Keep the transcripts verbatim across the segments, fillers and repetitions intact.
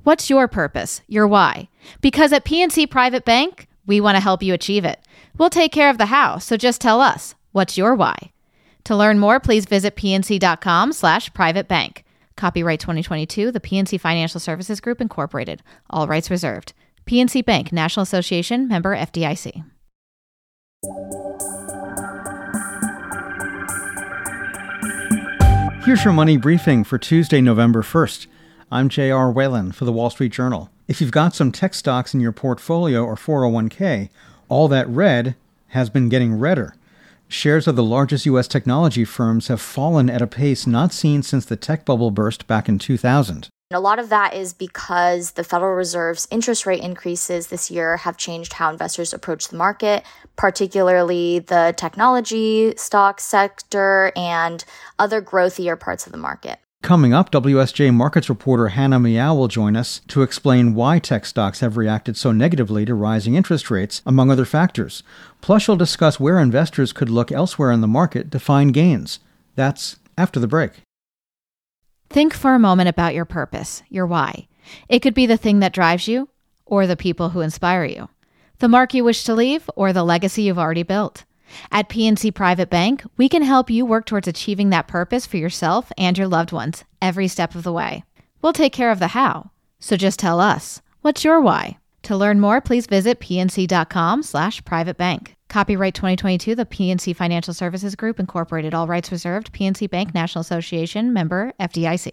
What's your purpose, your why? Because at P N C Private Bank, we want to help you achieve it. We'll take care of the how, so just tell us, what's your why? To learn more, please visit pnc.com slash private bank. Copyright twenty twenty-two, the P N C Financial Services Group, Incorporated. All rights reserved. P N C Bank, National Association, member F D I C. Here's your money briefing for Tuesday, November first. I'm J R. Whalen for the Wall Street Journal. If you've got some tech stocks in your portfolio or four oh one k, all that red has been getting redder. Shares of the largest U S technology firms have fallen at a pace not seen since the tech bubble burst back in two thousand. A lot of that is because the Federal Reserve's interest rate increases this year have changed how investors approach the market, particularly the technology stock sector and other growthier parts of the market. Coming up, W S J Markets reporter Hannah Miao will join us to explain why tech stocks have reacted so negatively to rising interest rates, among other factors. Plus, she'll discuss where investors could look elsewhere in the market to find gains. That's after the break. Think for a moment about your purpose, your why. It could be the thing that drives you, or the people who inspire you, the mark you wish to leave, or the legacy you've already built. At P N C Private Bank, we can help you work towards achieving that purpose for yourself and your loved ones every step of the way. We'll take care of the how, so just tell us, what's your why? To learn more, please visit pnc.com slash private bank. Copyright twenty twenty-two, the P N C Financial Services Group, Incorporated. All rights reserved. P N C Bank, National Association, member F D I C.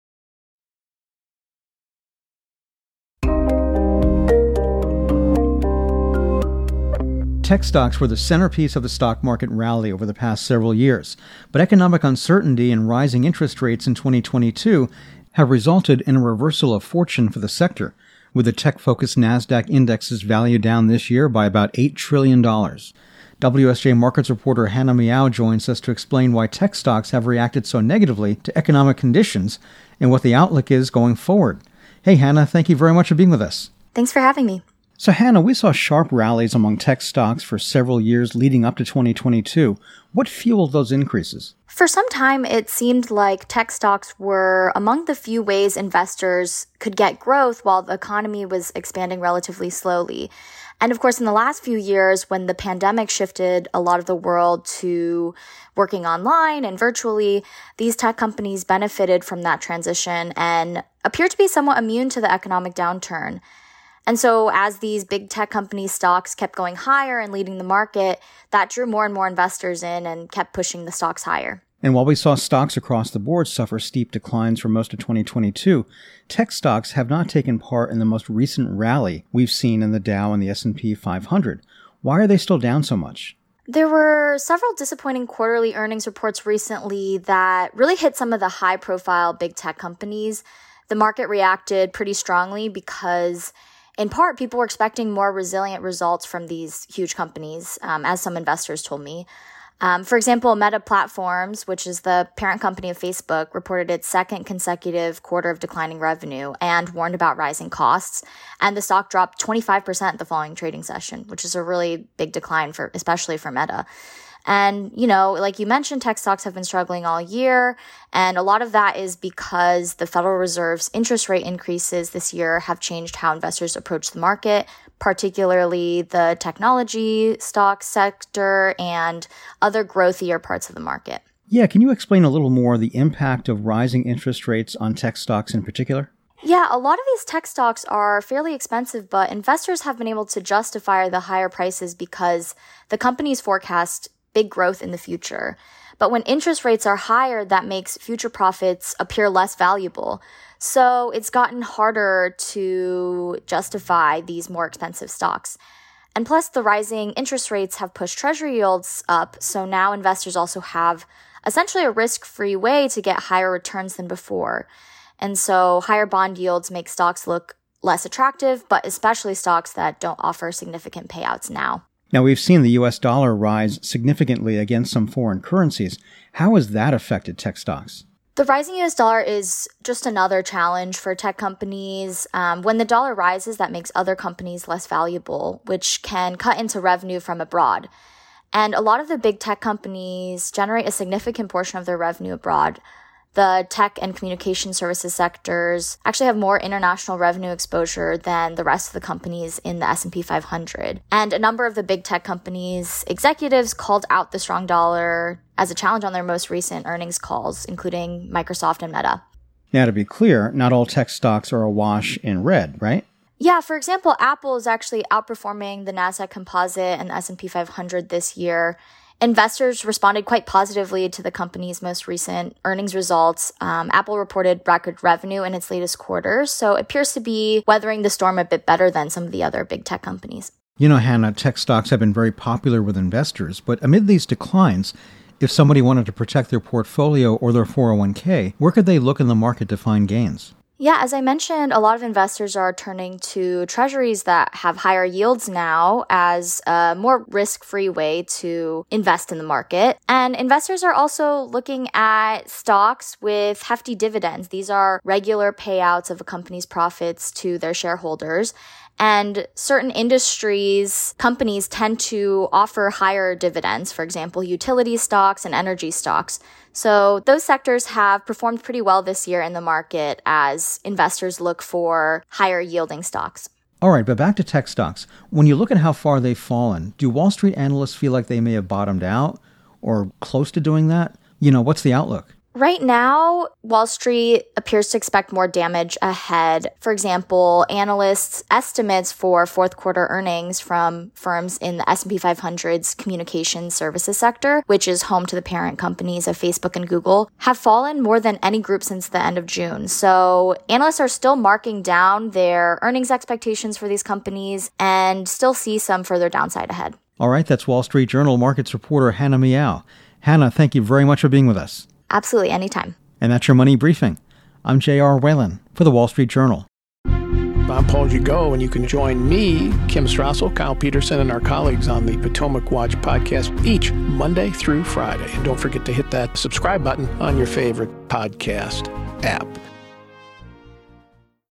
Tech stocks were the centerpiece of the stock market rally over the past several years, but economic uncertainty and rising interest rates in twenty twenty-two have resulted in a reversal of fortune for the sector, with the tech-focused NASDAQ index's value down this year by about eight trillion dollars. W S J Markets reporter Hannah Miao joins us to explain why tech stocks have reacted so negatively to economic conditions and what the outlook is going forward. Hey, Hannah, thank you very much for being with us. Thanks for having me. So, Hannah, we saw sharp rallies among tech stocks for several years leading up to twenty twenty-two. What fueled those increases? For some time, it seemed like tech stocks were among the few ways investors could get growth while the economy was expanding relatively slowly. And of course, in the last few years, when the pandemic shifted a lot of the world to working online and virtually, these tech companies benefited from that transition and appeared to be somewhat immune to the economic downturn. And so as these big tech company stocks kept going higher and leading the market, that drew more and more investors in and kept pushing the stocks higher. And while we saw stocks across the board suffer steep declines for most of twenty twenty-two, tech stocks have not taken part in the most recent rally we've seen in the Dow and the S and P five hundred. Why are they still down so much? There were several disappointing quarterly earnings reports recently that really hit some of the high-profile big tech companies. The market reacted pretty strongly because in part, people were expecting more resilient results from these huge companies, um, as some investors told me. Um, for example, Meta Platforms, which is the parent company of Facebook, reported its second consecutive quarter of declining revenue and warned about rising costs. And the stock dropped twenty-five percent the following trading session, which is a really big decline for, especially for Meta. And, you know, like you mentioned, tech stocks have been struggling all year. And a lot of that is because the Federal Reserve's interest rate increases this year have changed how investors approach the market, particularly the technology stock sector and other growthier parts of the market. Yeah, can you explain a little more the impact of rising interest rates on tech stocks in particular? Yeah, a lot of these tech stocks are fairly expensive, but investors have been able to justify the higher prices because the companies forecast big growth in the future. But when interest rates are higher, that makes future profits appear less valuable. So it's gotten harder to justify these more expensive stocks. And plus, the rising interest rates have pushed treasury yields up, so now investors also have essentially a risk-free way to get higher returns than before. And so higher bond yields make stocks look less attractive, but especially stocks that don't offer significant payouts now. Now, we've seen the U S dollar rise significantly against some foreign currencies. How has that affected tech stocks? The rising U S dollar is just another challenge for tech companies. Um, when the dollar rises, that makes other companies less valuable, which can cut into revenue from abroad. And a lot of the big tech companies generate a significant portion of their revenue abroad. The tech and communication services sectors actually have more international revenue exposure than the rest of the companies in the S and P five hundred. And a number of the big tech companies' executives called out the strong dollar as a challenge on their most recent earnings calls, including Microsoft and Meta. Now, to be clear, not all tech stocks are awash in red, right? Yeah, for example, Apple is actually outperforming the Nasdaq Composite and the S and P five hundred this year. Investors responded quite positively to the company's most recent earnings results. Um, Apple reported record revenue in its latest quarter, so it appears to be weathering the storm a bit better than some of the other big tech companies. You know, Hannah, tech stocks have been very popular with investors, but amid these declines, if somebody wanted to protect their portfolio or their four oh one k, where could they look in the market to find gains? Yeah, as I mentioned, a lot of investors are turning to treasuries that have higher yields now as a more risk-free way to invest in the market. And investors are also looking at stocks with hefty dividends. These are regular payouts of a company's profits to their shareholders. And certain industries, companies tend to offer higher dividends, for example, utility stocks and energy stocks. So those sectors have performed pretty well this year in the market as investors look for higher yielding stocks. All right, but back to tech stocks. When you look at how far they've fallen, do Wall Street analysts feel like they may have bottomed out or close to doing that? You know, what's the outlook? Right now, Wall Street appears to expect more damage ahead. For example, analysts' estimates for fourth quarter earnings from firms in the S and P five hundred's communications services sector, which is home to the parent companies of Facebook and Google, have fallen more than any group since the end of June. So analysts are still marking down their earnings expectations for these companies and still see some further downside ahead. All right, that's Wall Street Journal markets reporter Hannah Miao. Hannah, thank you very much for being with us. Absolutely, anytime. And that's your Money Briefing. I'm J R. Whalen for the Wall Street Journal. I'm Paul Gigot, and you can join me, Kim Strassel, Kyle Peterson, and our colleagues on the Potomac Watch podcast each Monday through Friday. And don't forget to hit that subscribe button on your favorite podcast app.